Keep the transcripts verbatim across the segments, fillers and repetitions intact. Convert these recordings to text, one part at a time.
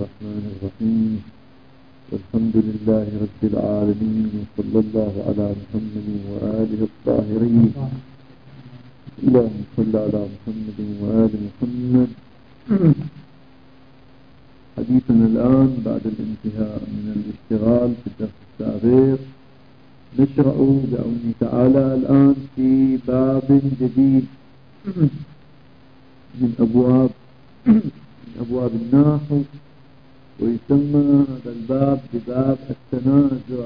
الرحمن الرحيم والحمد لله رب العالمين وصلى الله على محمد وآله الطاهرين. اللهم صل على محمد وآل محمد. حديثنا الآن بعد الانتهاء من الاشتغال في الدرس السابق نشرع بعون تعالى الآن في باب جديد من أبواب من أبواب النحو، ويسمى هذا الباب بباب التنازع،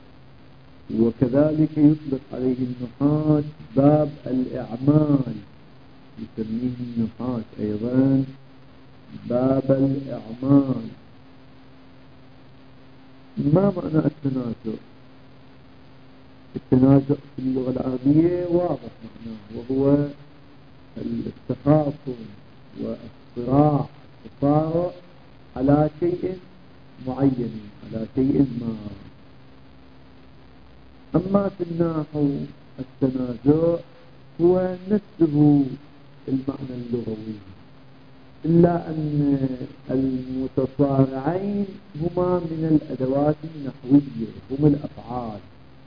وكذلك يطلق عليه النحاة باب الإعمال، يسميه النحاة أيضا باب الإعمال. ما معنى التنازع؟ التنازع في اللغة العربية واضح معناه، وهو التخاصم والصراع التصارع على شيء معين، على شيء ما. أما في النحو التنازع هو نفسه المعنى اللغوي، إلا أن المتصارعين هما من الأدوات النحوية، هم الأفعال.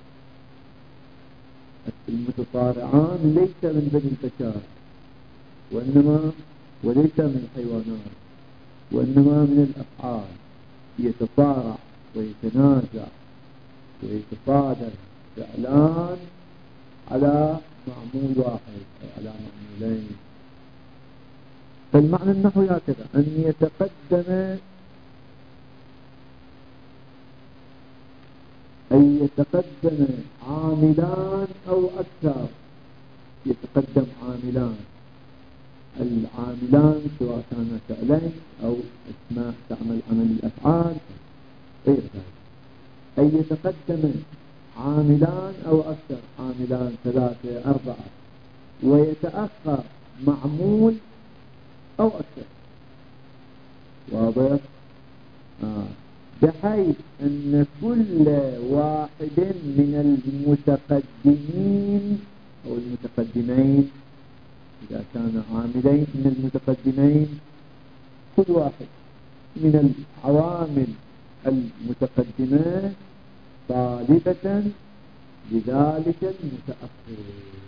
المتصارعان ليس من بني البشر وإنما وليس من الحيوانات، وإنما من الأفعال، يتصارع ويتنازع ويتصادر فعلان على معمول واحد أو على معمولين. فالمعنى النحوي هكذا، أن يتقدم أن يتقدم عاملان أو أكثر، يتقدم عاملان، العاملان سواء كان فعلين أو اسماء تعمل عمل الأفعال غير ذلك، أن يتقدم عاملان أو أكثر، عاملان ثلاثة أربعة، ويتأخر معمول أو أكثر. واضح؟ آه. بحيث أن كل واحد من المتقدمين أو المتقدمين، إذا كان عاملين من المتقدمين، كل واحد من العوامل المتقدمة طالبة لذلك المتأخر.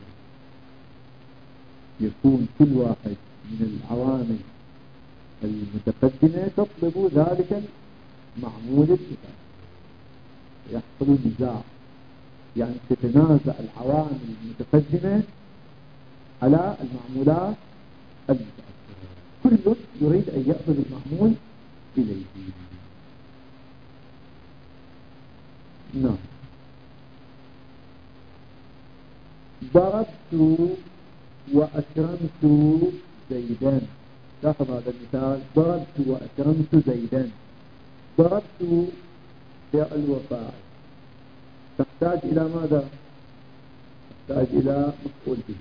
يكون كل واحد من العوامل المتقدمة تطلب ذلك المعمول المتأخر، يحصل نزاع، يعني تتنازع العوامل المتقدمة على المعمولات المتأخرة، كل يريد أن يأخذ المعمول إليه. نعم. ضربت وأكرمت زيدا. لاحظ هذا المثال، ضربت وأكرمت زيدا. ضربت فعل وفاعل، تحتاج إلى ماذا؟ تحتاج إلى مفعول به.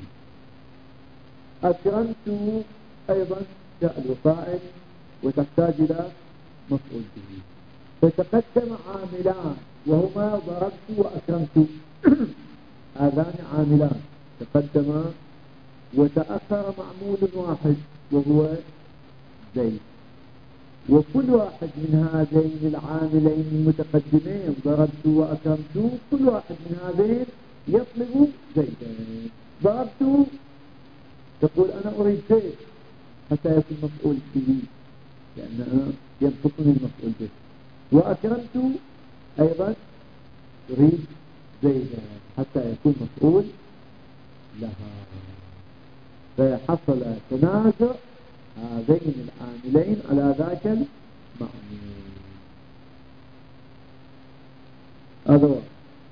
أكرمت أيضا فعل وفاعل وتحتاج إلى مفعول به. فتقدم عاملان وهما ضربت وأكرمت، هذان عاملان تقدما، وتأخر معمول واحد وهو زيد. وكل واحد من هذين العاملين المتقدمين ضربت وأكرمت، كل واحد من هذين يطلب زيدا. ضربت تقول أنا أريد زيد حتى يكون مفعول به، لأنه ينقصني المفعول به. وأكرمت أيضا أريد زيدا حتى يكون مفعول لها. فحصل تنازع هذين العاملين على ذاك المعمول. هذا هو.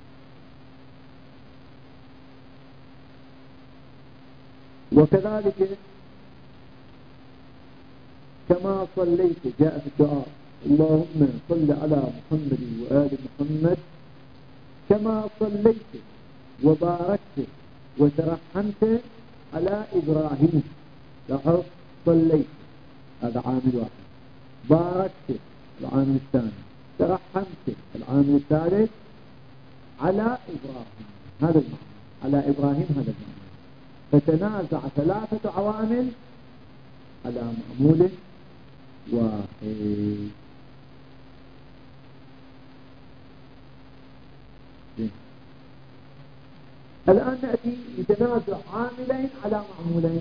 وكذلك كما صليت، جاء في الدعاء اللهم صل على محمد وآل محمد كما صليت وباركت وترحمت على إبراهيم. لاحظ، صليت هذا عامل واحد، باركت العامل الثاني، ترحمت العامل الثالث، على إبراهيم هذا المعنى، على إبراهيم هذا المعنى. فتنازع ثلاثة عوامل على معمول واحد. الآن نأتي يتنازع عاملين على معمولين.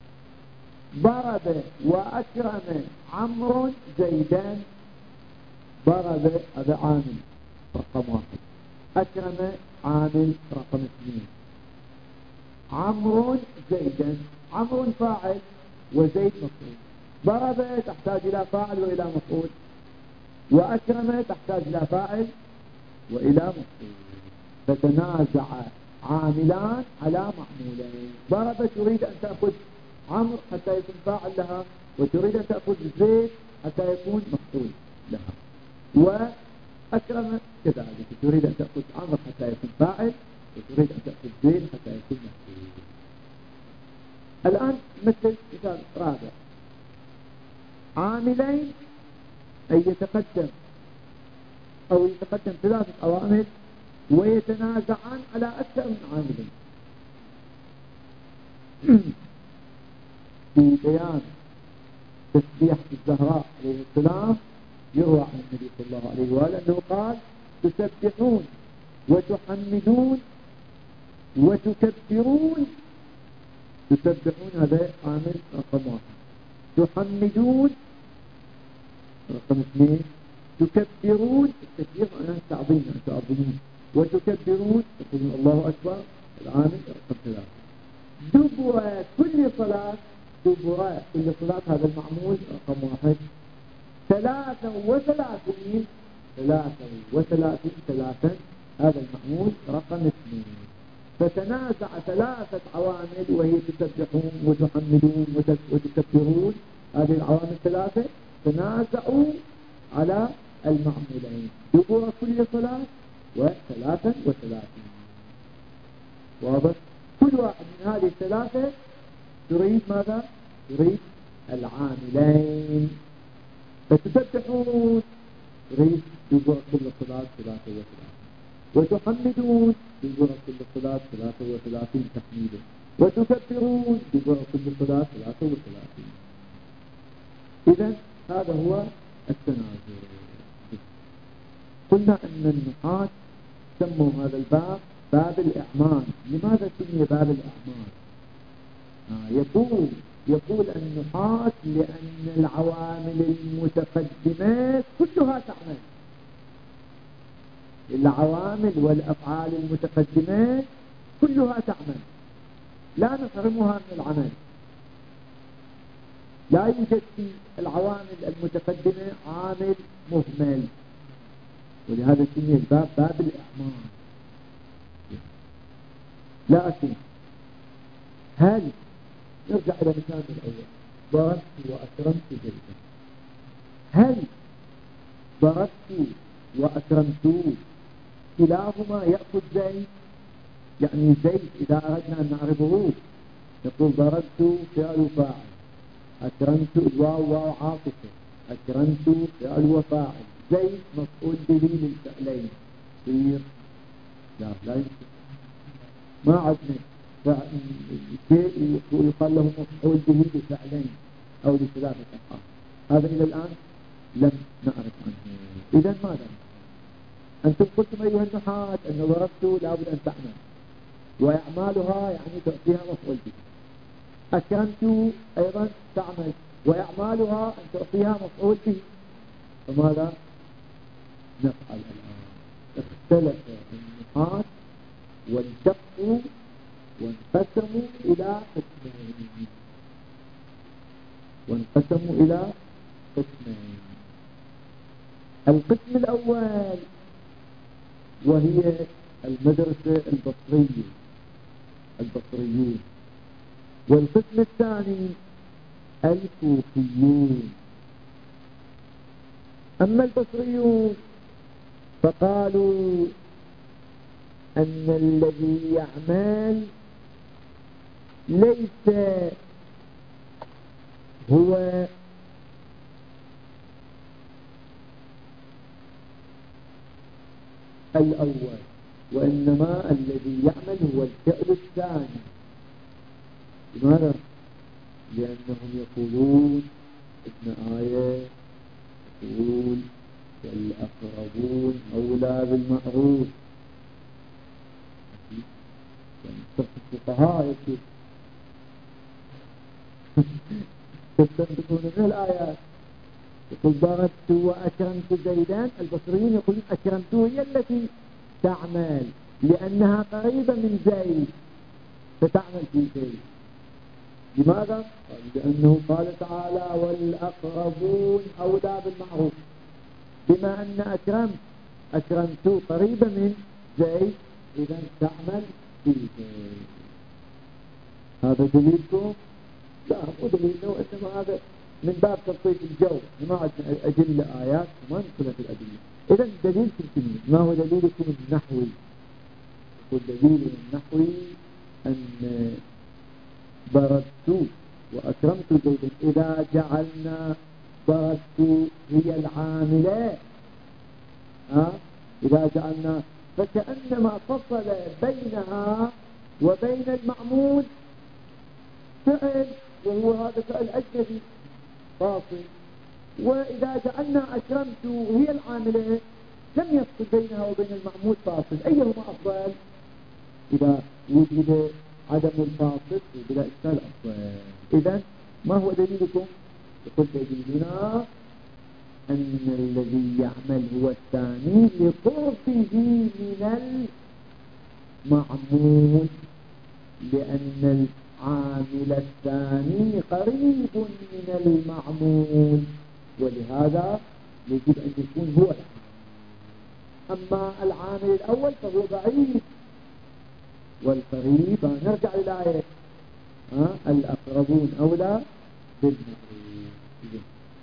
ضرب وأكرم عمرو زيدا. ضرب هذا عامل رقم واحد، أكرم عامل رقم اثنين، عمرو زيدا. عمرو فاعل وزيد مفعول. ضرب تحتاج إلى فاعل وإلى مفعول، وأكرم تحتاج إلى فاعل وإلى مفعول. فتنازع عاملان على معمولين. ضرب تريد أن تأخذ عمرو حتى يكون فاعل لها، وتريد أن تأخذ زيد حتى يكون مفعول لها. وأكرم كذلك، تريد أن تأخذ عمرو حتى يكون فاعل، وتريد أن تأخذ زيد حتى يكون مفعول. الآن مثل مثال رابع، عاملين أي يتقدم أو يتقدم ثلاثة عوامل ويتنازعان على أكثر من عاملين. في بيان تسبيح الزهراء عليه السلام يروى عن النبي صلى الله عليه وآله أنه قال: تسبحون وتحمدون وتكبرون. تسبحون هذا عامل رقم واحد، تحمدون رقم اثنين، تكبرون التكبير معناه تعظيم يعني تعظمون، وتكبرون تقولون الله أكبر العامل رقم ثلاثة. دبر كل صلاة، دبر كل صلاة هذا المعمول رقم واحد. ثلاثة وثلاثين، ثلاثة وثلاثين ثلاثا هذا المعمول رقم اثنين. فتنازع ثلاثة عوامل وهي تسبحون وتحمدون وتكبرون، هذه العوامل الثلاثة تنازعوا على المعمولين، دبر كل صلاة وثلاثا وثلاثين. واضح؟ كل واحد من هذه الثلاثة تريد ماذا؟ تريد العاملين. فتسبحون تريد دبر كل صلاة ثلاثة وثلاثين، وتحمدون دبر كل صلاة ثلاثة وثلاثين تحميدا، وتكبرون دبر كل صلاة ثلاثة وثلاثين. إذن هذا هو التنازع. قلنا أن النحاة سموا هذا الباب باب الإعمال. لماذا سمي باب الإعمال؟ آه يقول يقول النحاة لأن العوامل المتقدمات كلها تعمل. العوامل والأفعال المتقدمات كلها تعمل، لا نحرمها من العمل. لا يوجد في العوامل المتقدمة عامل مهمل، ولهذا سمي الباب باب الإعمال. لكن هل نرجع إلى مثال الأول، ضربت وأكرمت زيدا. هل ضربت وأكرمت كلاهما يأخذ زيد؟ يعني زيد إذا أردنا أن نعرفه نقول ضربت فعل وفاعل، أكرمت الواو واو عاطفة، أكرمت فعل وفاعل، زيد مفعول به للفعلين. يصير لا لا يمكن، ما عدنا شيء يقال له مفعول به لفعلين أو لثلاثة أفعال. هذا إلى الآن لم نعرف عنه. إذن ماذا؟ أنتم قلتم أيها النحاة أن ضربت لابد أن تعمل، وإعمالها يعني تعطيها مفعول به. أكرمت أيضا تعمل، وإعمالها أن تعطيها مفعول به. فماذا نفعل الآن؟ اختلف النحاة والتقوا وانقسموا إلى قسمين وانقسموا إلى قسمين. القسم الأول وهي المدرسة البصرية البصريون، والقسم الثاني الكوفيون. أما البصريون فقالوا أن الذي يعمل ليس هو الأول، وإنما الذي يعمل هو الفعل الثاني. لماذا؟ لأنهم يقولون ابن آية يقول والأقربون أولى بالمعروف، أكثر الفقهاء يكتب تستنبطون من الآيات يقول ضربت وأكرمت زيدان. البصريين يقولون أكرمت هي التي تعمل لأنها قريبة من زيد فتعمل في زيد. لماذا؟ لأنه قال تعالى والأقربون أولى بالمعروف. بما أن أكرمت أكرمت قريبة من زيد إذا تعمل في زيد. هذا دليلكم؟ لا مو دليلنا وإنما هذا من باب تلطيف الجو. ما أدل آيات وما ندخل في الأدلة. إذا دليلكم كلمة ما هو دليلكم النحوي؟ والدليل النحوي أن ضربت وأكرمت زيدا إذا جعلنا ضربت هي العاملة ها إذا جعلنا فكأنما فصل بينها وبين المعمول فعل وهو هذا فعل أجنبي فاصل. وإذا جعلنا أكرمت هي العاملة لم يفصل بينها وبين المعمول فاصل. أيهما أفضل؟ إذا وجد عدم الفاصل بلا إشكال أفضل. إذن ما هو دليلكم؟ يقول دليلنا أن الذي يعمل هو الثاني لقربه من المعمول لأن العامل الثاني قريب من المعمول ولهذا يجب أن يكون هو العامل. أما العامل الأول فهو بعيد والقريب نرجع للآية ها الأقربون أولى بالمعروف.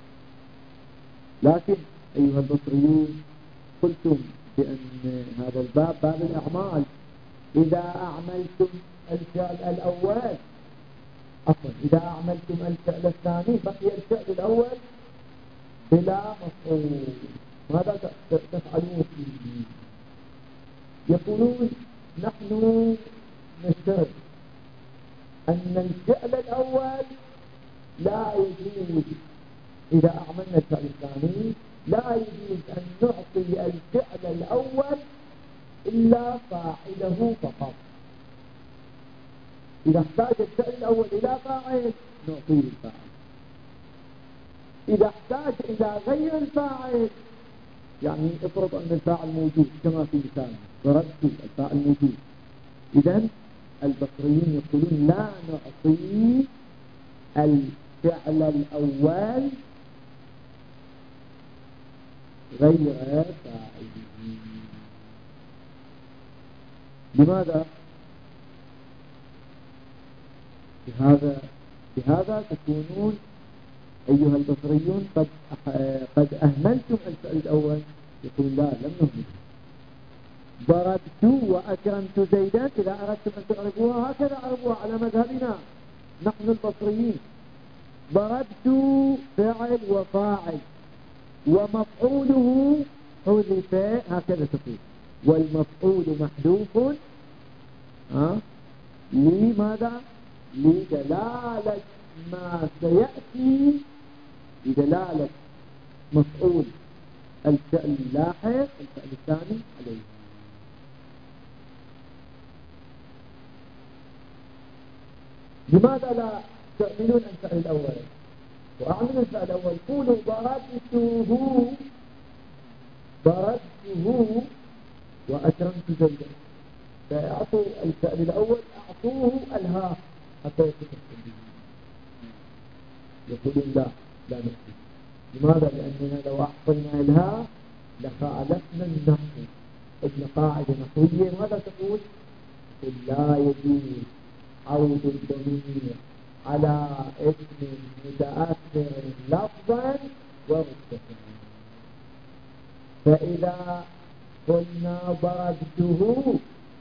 لكن أيها البصريون قلتم بأن هذا الباب باب الأعمال. إذا أعملتم الفعل الأول عفوا إذا أعملتم الفعل الثاني بقي الفعل الأول بلا مفعول ماذا تفعلون فيه؟ يقولون نحن نشترط أن الفعل الأول لا يجوز إذا أعملنا الفعل الثاني لا يجوز أن نعطي الفعل الأول إلا فاعله فقط. إذا احتاج الفعل الأول إلى فاعل نعطيه الفاعل. إذا احتاج إلى غير الفاعل يعني افرض أن الفاعل موجود كما في مثال ضربت الفاعل موجود إذن البصريين يقولون لا نعطي الفعل الأول غير فاعله. لماذا؟ بهذا بهذا تكونون أيها البصريون قد قد أهملتم الفعل الأول. يقول لا لم نهمل. ضربت وأكرمت زيدا إذا أردتم أن تعرفوها هكذا أعرفوها على مذهبنا نحن البصريين. ضربت فعل وفاعل ومفعوله حذف هكذا تقول والمفعول محذوف ها لماذا؟ لدلالة ما سيأتي بدلالة مفعول الفعل اللاحق الفعل الثاني عليه. لماذا لا تعملون الفعل الأول وأعملوا الفعل الأول؟ قولوا ضربته ضربته وأكرمت زيدا فأعطوا الفعل الأول أعطوه الهاء حتى يتكتب به. يقولون لا لا نكتب. لماذا؟ لأننا لو أعطينا الهاء لخالفنا النحو. ابن قاعدة نحوية ماذا تقول؟ تقول لا يجوز عود الضمير على اسم متأثر لفظا ورتبة. فإذا قلنا ضربته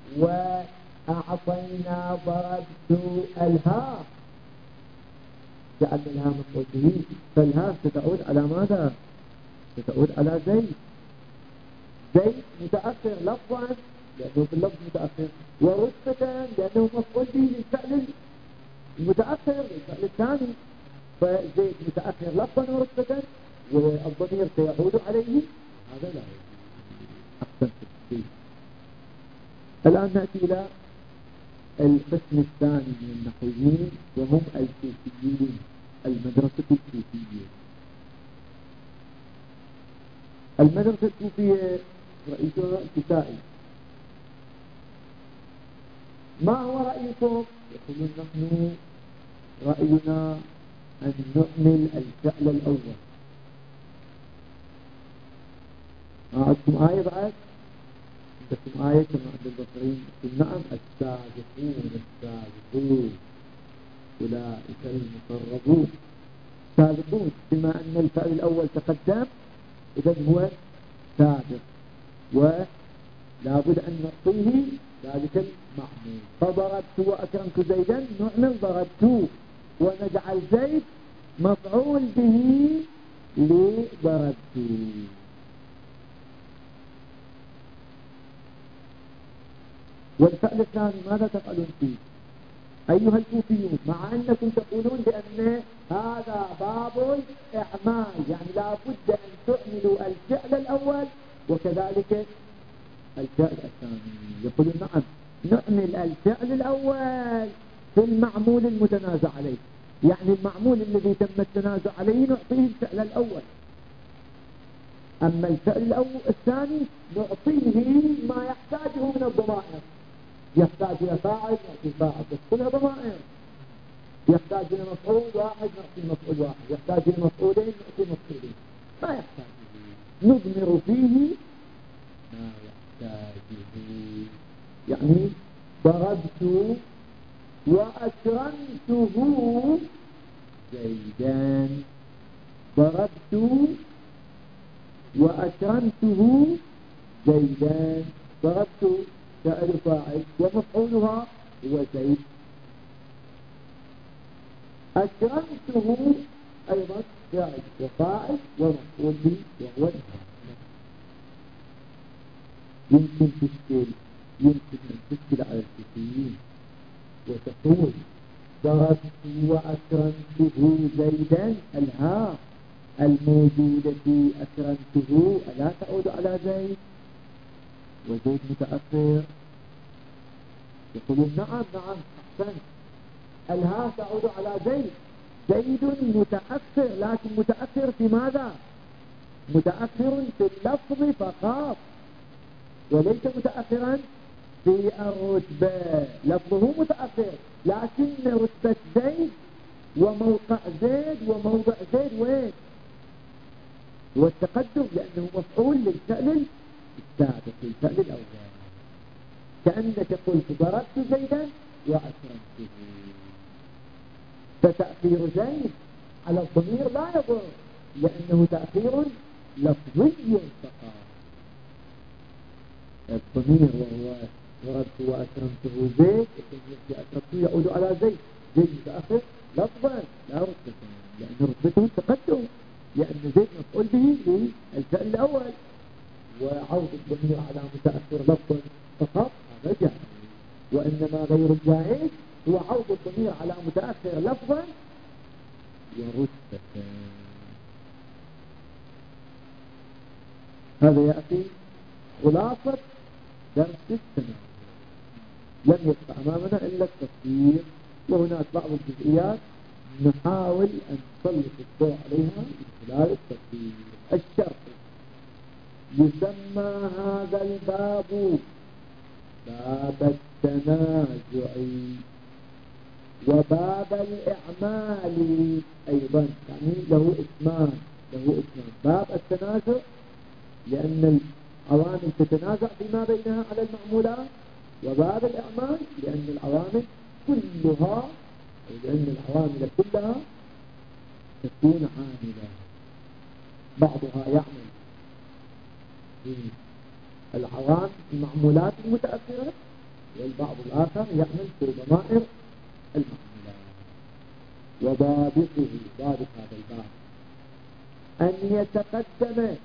وأعطينا ضربت الهاء جعلنا لها مفعول به فالهاء ستعود على ماذا؟ ستعود على زيد. زيد متأثر لفظا لأنه في اللفظ متأثر ورتبة لأنه مفعول به للفعل المتأثر للفعل الثاني. فزيد متأثر لفظا ورتبة والضمير سيعود عليه هذا لا يجوز. أحسن تفسير. الآن نأتي إلى القسم الثاني من النحويين وهم الكوفيين، المدرسة الكوفية. المدرسة الكوفية رئيسها الكسائي. ما هو رأيكم؟ يقولون نحن رأينا أن نعمل الفعل الأول. ما عندكم آية بعد؟ عندكم آية كما عند البصريين؟ نعم، السابقون السابقون أولئك المقربون. سابقون بما أن الفعل الأول تقدم إذا هو سابق، ولا بد أن نعطيه ذلك المعمول. فضربت وأكرمت زيدا نعمل ضربت، ونجعل زيد مفعول به لضربت. والفعل الثاني ماذا تفعلون فيه أيها الكوفيون؟ مع أنكم تقولون بأن هذا باب الإعمال، يعني لا بد أن تعملوا الفعل الأول وكذلك الفعل الثاني. يقولون نعم، نعمل الفعل الأول في المعمول المتنازع عليه، يعني المعمول الذي تم التنازع عليه نعطيه الفعل الأول، أما الفعل الأول الثاني نعطيه ما يحتاجه من الضمائر. يحتاج إلى فاعل نعطي فاعل بس كلها ضمائر، يحتاج إلى مفعول واحد نعطي مفعول واحد، يحتاج إلى مفعولين نعطي مفعولين، ما يحتاج نضمر فيه ما يحتاجه. يعني ضربت وأكرمته زيدان، ضربت وأكرمته زيدان. ضربت فعل فاعل ومفعولها هو زيد، أكرمته أيضا فاعل وفاعل ومفعول به وهو الفاعل. يمكن تشكل يمكن أن تشكل على الكوفيين وتقول ضربت وأكرمته زيدا، الهاء الموجودة في أكرمته ألا تعود على زيد وزيد متأخر؟ يقولون نعم نعم أحسن، الهاء تعود على زيد، زيد متأخر، لكن متأخر في ماذا؟ متأخر في اللفظ فقط وليس متأخرا في الرتبة. لفظه متأخر لكن رتبة زيد وموقع زيد وموضع زيد وين؟ والتقدم، لأنه مفعول للفعل السابق للفعل الأول. كأنك قلت ضربت زيدا وأكرمته، فتأخير زيد على الضمير لا يضر لأنه تأخير لفظي فقط. الضمير وهو ضربت وأكرمته زيد، أكرمته يعود على زيد، زيد متأخر لفظا لا رتبة، لأن رتبته التقدم، لأن زيد مفعول به للفعل الأول، وعوض الضمير على متأخر لفظا فقط هذا جائز. وإنما غير الجائز هو عوض الضمير على متأخر لفظا ورتبة. هذا يا أخي خلاصة درس السنة. لم يبقى أمامنا إلا التفسير، وهناك بعض الجزئيات نحاول أن نسلط الضوء عليها من خلال التفسير. الشرط يسمى هذا الباب باب التنازع وباب الإعمال أيضا، يعني له اسمان له اسمان باب التنازع لأن العوامل تتنازع فيما بينها على المعمولات، وباب الإعمال لأن العوامل كلها لأن العوامل كلها تكون عاملة، بعضها يعمل في العوامل المعمولات المتأثرة والبعض الآخر يعمل في ضمائر المعمولات. وضابطه ضابط هذا الباب أن يتقدم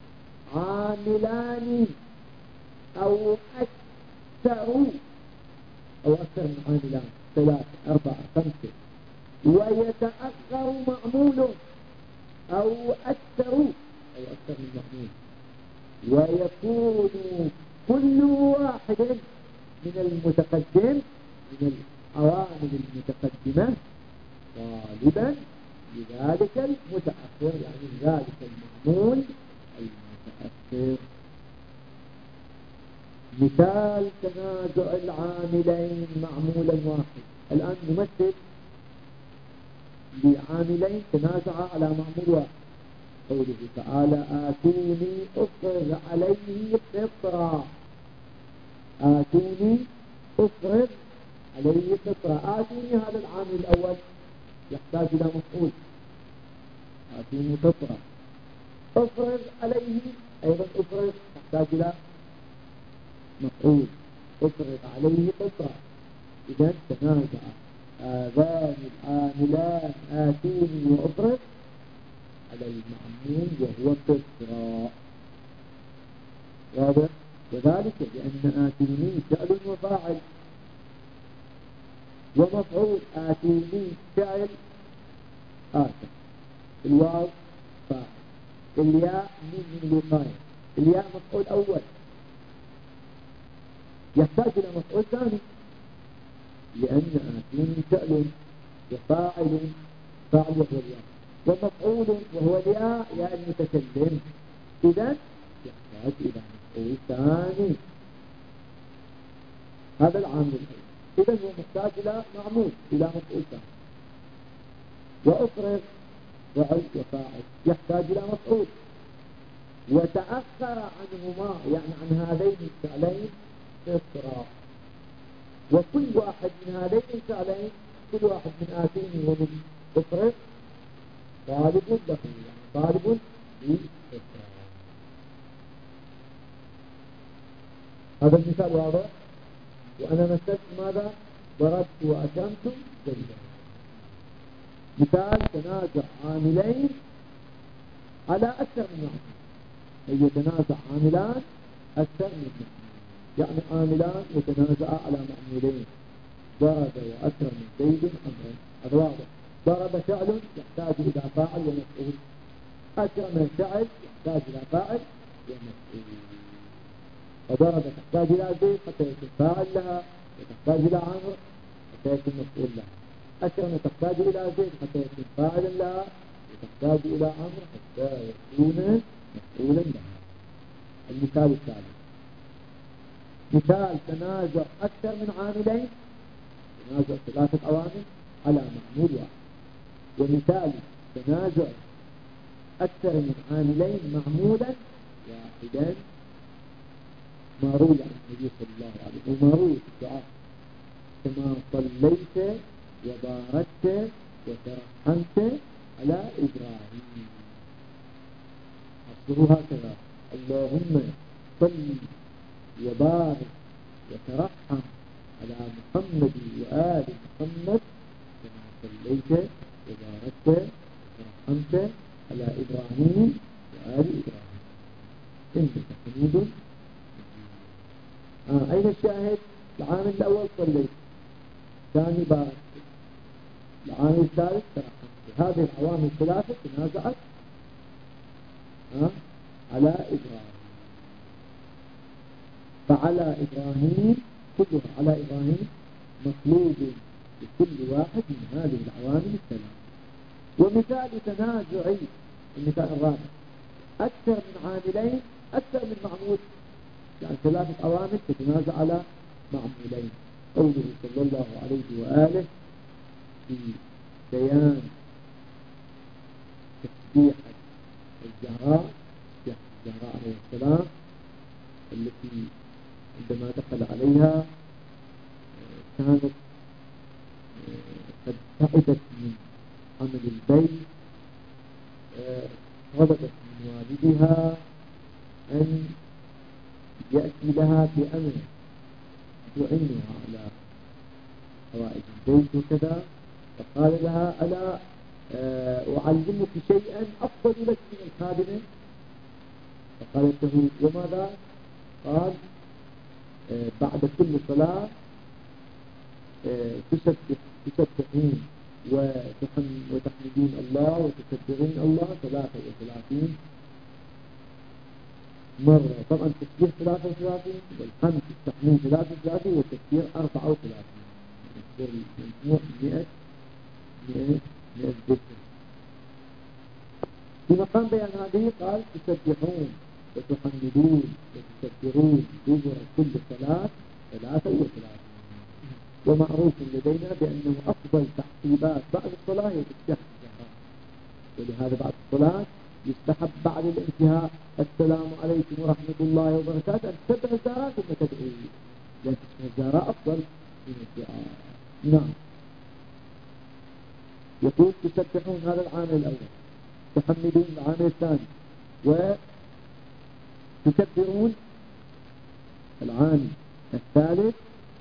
عاملان أو أكثر أو أكثر من عاملان، ثلاثة أربعة خمسة، ويتأخر معمول أو أكثر أو أكثر من معمول، ويكون كل واحد من المتقدم من العوامل المتقدمة غالبا لذلك المتأخر، يعني ذلك المعمول المتأخر. مثال تنازع العاملين معمولا واحد. الآن نمثل لعاملين تنازعا على معمول واحد. قوله تعالى آتوني أفرغ عليه قطرا، آتوني أفرغ عليه قطرا. آتوني هذا العامل الأول يحتاج إلى مفعول، آتوني قطرا. أفرغ عليه أيضا أفرغ تحتاج إلى مفعول، أفرغ عليه قطرا. إذن تنازع هذان العاملان آتوني وأفرغ على المعمول وهو قطرا. واضح؟ وذلك لأن آتوني فعل وفاعل ومفعول. آتوني فعل آتى، الواو فاعل، الياء من من الوقاية، الياء مفعول أول يحتاج إلى مفعول ثاني، لأن آتوني فعل وفاعل، فاعل وهو الياء، ومفعول وهو الياء ياء المتكلم. إذن يحتاج إلى مفعول ثاني. هذا العامل الأول. إذن هو محتاج إلى معمول، إلى مفعول ثاني. وأفرغ فعل وفاعل يحتاج إلى مفعول، وتأخر عنهما يعني عن هذين الفعلين قطرا. وكل واحد من هذين الفعلين، كل واحد من آتوني ومن أفرغ طالب له، يعني طالب لقطرا. هذا المثال واضح. وأنا مثلت ماذا؟ ضربت وأكرمت زيدا. مثال تنازع عاملين على أكثر من معمول، أي يتنازع عاملان أكثر من معمول، يعني عاملان يتنازعا على معمولين. ضرب وأكرم زيد أمرا. هذا واضح. ضرب فعل يحتاج إلى فاعل ومفعول، أكرم فعل يحتاج إلى فاعل ومفعول. وضرب تحتاج إلى زيد حتى يكون فاعل لها، وتحتاج إلى عمرو حتى يكون مفعول لها. أكرم تحتاج إلى زيد حتى يكون فاعلا لها، وتحتاج إلى عمرو حتى يكون مفعولا لها. المثال الثالث مثال تنازع أكثر من عاملين، تنازع ثلاثة عوامل على معمول واحد. ومثال تنازع أكثر من عاملين معمولا واحدا، ما روي عن النبي صلى الله عليه وسلم وما روي في الدعاء: كما صليت وباركت وترحمت على إبراهيم. أصله هكذا: اللهم صل وبارك وترحم على محمد وآل محمد كما صليت وباركت وترحمت على إبراهيم وآل إبراهيم إنك حميد مجيد. آه أين الشاهد؟ العامل الأول صليت، ثاني بارك، العامل الثالث ترحمت. هذه العوامل الثلاثة تنازعت آه على إبراهيم. فعلى إبراهيم كلها على إبراهيم مطلوب لكل واحد من هذه العوامل الثلاثة. ومثال تنازعي المثال الرابع: أكثر من عاملين أكثر من معمول، يعني ثلاثة عوامل تتنازع على معمولين. قوله صلى الله عليه وآله في بيان تسبيحة الزهراء، الزهراء عليه السلام، التي عندما دخل عليها كانت قد تعبت من عمل البيت، طلبت من والدها أن يأتي لها بأمر يعينها على حوائج البيت وكذا. فقال لها: ألا أعلمك شيئا أفضل لك من الخادمة؟ فقالت له: وماذا؟ قال: بعد كل صلاة تسبحين وتحمدين الله وتكبرين الله ثلاثة وثلاثين مرة. طبعا التكبير ثلاثة وثلاثين والحمد التحميد ثلاثة وثلاثين والتكبير أربعة وثلاثين. مجموع مئة مئة مئة ذكر. في مقام بيان هذه قال تسبحون وتحمدون وتكبرون دبر كل صلاة ثلاثة وثلاثة. ومعروف لدينا بأنه أفضل تحسيبات بعد الصلاة هي تستحب الزهراء، ولهذا بعد الصلاة يستحب بعد الانتهاء السلام عليكم ورحمة الله وبركاته أن تسبح الزهراء ثم تدعي، لأن اسم الزهراء أفضل من الدعاء. نعم. يقول تسبحون هذا العامل الأول، تحمدون العامل الثاني، وتكبرون العامل الثالث.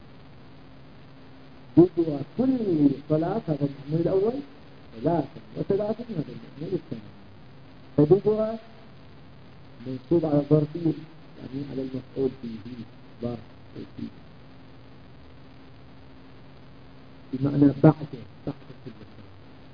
دبر كل صلاة هذا المعمول الأول ثلاثة وثلاثة هذا المعمول الثاني. فدبر منصوب على ظرفية يعني على المفعول فيه ظرف فيه بمعنى بعد بعد كل صلاة.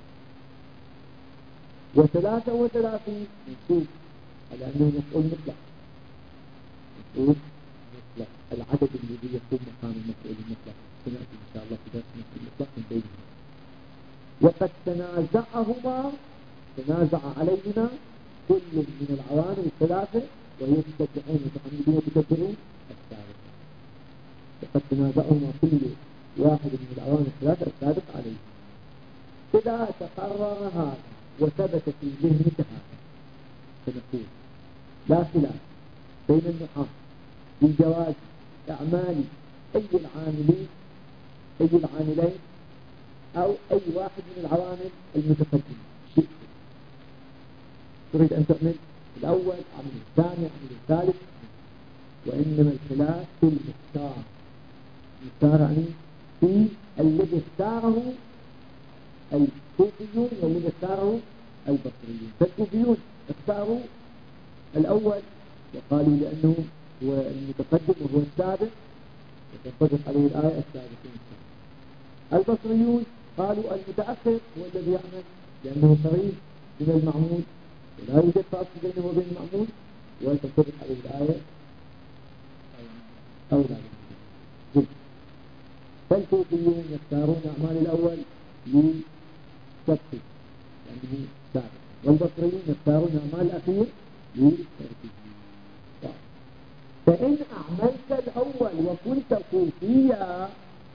وثلاثة وثلاثين منصوب على أنه مفعول مطلق، مفعول مطلق العدد الذي يكون مقام المفعول المطلق. سنأتي إن شاء الله في درس مفعول مطلق من بينهم. وقد تنازعهما تنازع عليهما كل من العوامل الثلاثة وهي تسبحون وتحمدون وتكبرون الثالثة. وقد تنازعهما كل واحد من العوامل الثلاثة السابق عليه. إذا تقرر هذا وثبت في ذهنك هذا فنقول لا خلاف بين النحاة في جواز أعمال أي العاملين أي العاملين أو أي واحد من العوامل المتقدمة. شيء تريد أن تعمل الأول عمل الثاني عمل الثالث، وإنما الخلاف في المختار. المختار يعني في الذي اختاره الكوفيون والذي اختاره البصريون. فالكوفيون اختاروا الأول وقالوا لأنه هو المتقدم وهو السابق وتنطبق عليه الآية السابقين. البصريون قالوا المتأخر هو الذي يعمل لأنه قريب من المعمول ولا يوجد فاصل بينه وبين المعمول وتنطبق عليه الآية أو لا يوجد. فالكوفيون يختارون أعمال الأول للتبقي لأنه سابق، والبصريون يختارون أعمال الأخير للترتيب. فإن أعملت الأول وكنت كوفيا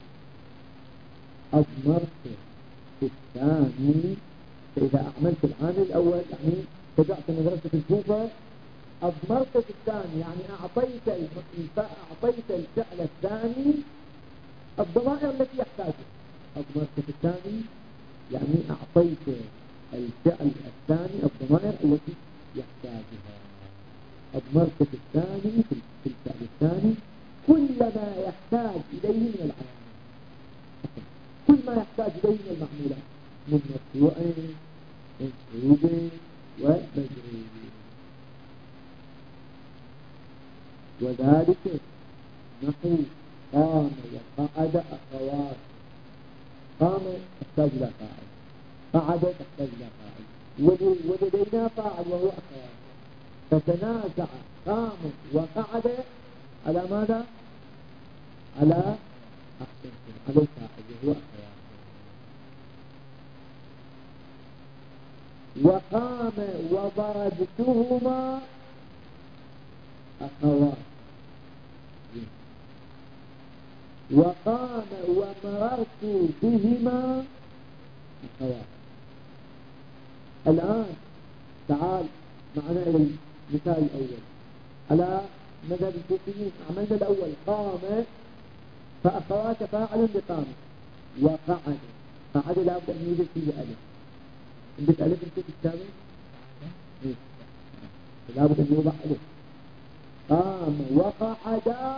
أضمرت في الثاني. فإذا أعملت العامل الأول يعني تجعت مدرسة الكوفة أضمرت في الثاني يعني أعطيت أعطيت الفعل الثاني الضمائر التي يحتاجها. أضمرت في الثاني يعني أعطيت الفعل الثاني الضمائر التي يحتاجها. أضمرت في الثاني في الفعل الثاني كل ما يحتاج إليه من العوامل، كل ما يحتاج إليه من المعمولات من مرفوع منصوب ومجرور. وذلك نحو قام وقعد أخوات. قام تحتاج إلى فاعل، قعد تحتاج إلى فاعل، ولدينا فاعل وهو أخوات. فتنازع قام وقعد على ماذا؟ على أحسن على الفاعل وهو أخوات. وقام وضربتهما أخوات. وقام ومررت بهما أخوات. الآن تعال معنا إلى المثال الأول على مذهب الكوفيين. عملنا الأول قام فأخوات فاعل لقام، وقعد قعد لابد أن يوجد فيه ألف. عندك ألف في الكتابة؟ لابد أن يوضع ألف. قام وقعدا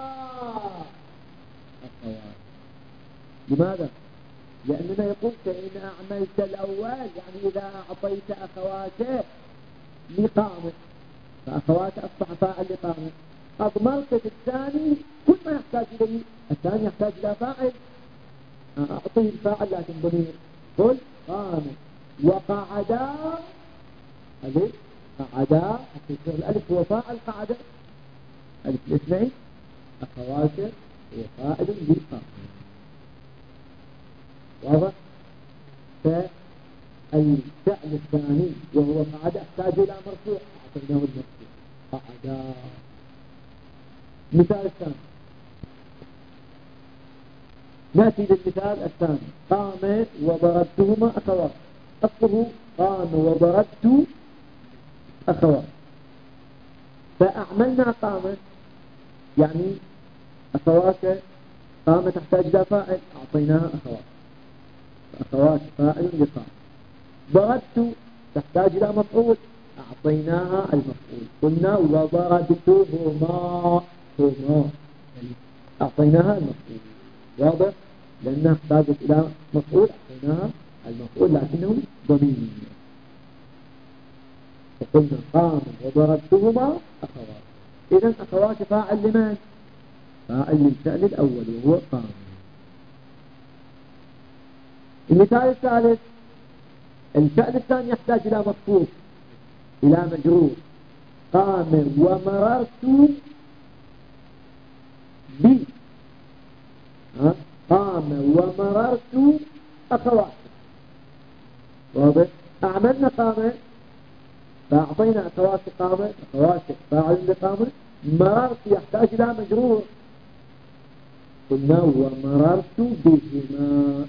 أخوات. لماذا؟ لأننا يقول فإن أعملت الأول يعني إذا أعطيت أخواتك لقامة فأخوات أصبح فاعل لقامة. أضمرت في الثاني كل ما يحتاج إليه. الثاني يحتاج إلى فاعل، أعطيه الفاعل لكن ضمير. قل قام وقعدا ألف قعدا الألف هو فاعل قعدا ألف الاثنين أخواته هو فاعل لقامة. واضح؟ فالفعل الثاني وهو قعد احتاج إلى مرفوع، أعطيناه المرفوع قعد. مثال الثاني، نأتي للمثال الثاني، قام وضربتهما أخوات. أصله قام وضربت أخوات، فأعملنا قام يعني أخوات، قام تحتاج إلى فاعل، أعطيناها أخوات، أخوات فاعل لقام. ضربت تحتاج إلى مفعول، أعطيناها المفعول. قلنا وضربتهما هما، أعطيناها المفعول. واضح؟ لأنها احتاجت إلى مفعول، أعطيناها المفعول لكنه ضمير. فقلنا قام وضربتهما أخوات. إذن أخوات فاعل لمن؟ فاعل للفعل الأول وهو قام. المثال الثالث، الفعل الثاني يحتاج إلى مفعول، إلى مجرور. قام ومررت ب، قام ومررت أخوات. واضح؟ أعملنا قام فأعطينا أخوات قام، أخوات فاعل لقام. مررت يحتاج إلى مجرور، قلنا ومررت بهما.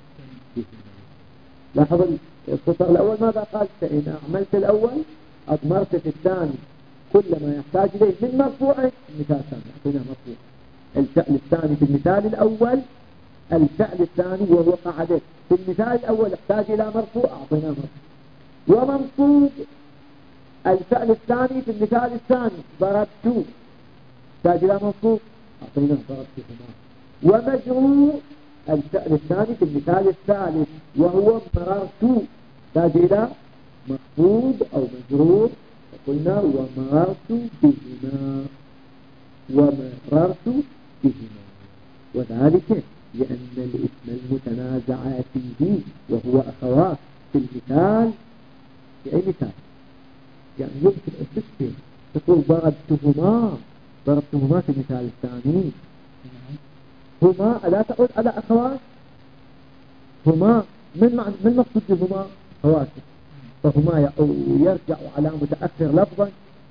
لاحظ السطر الأول ماذا قال؟ فإن أعملت الأول أضمرت في الثاني كل ما يحتاج إليه من مرفوع. المثال الثاني أعطينا مرفوع. الفعل الثاني في المثال الأول، الفعل الثاني وهو قعدت في المثال الأول احتاج إلى مرفوع، أعطيناه مرفوع. ومنصوب الفعل الثاني في المثال الثاني، ضربت يحتاج إلى منصوب، أعطيناه ضربتهما. ومجرور الفعل الثاني في المثال الثالث وهو مررت يحتاج إلى مخفوض أو مجرور، فقلنا ومررت بهما، ومررت بهما. وذلك لأن الاسم المتنازع فيه وهو أخوات في المثال، في أي مثال يعني يمكن أن تشبه تقول ضربتهما، ضربتهما في المثال الثاني. هما ألا تعود على أخوات؟ هما من معنى من مقصود بهما؟ أخوات، فهما يرجع على متأخر لفظا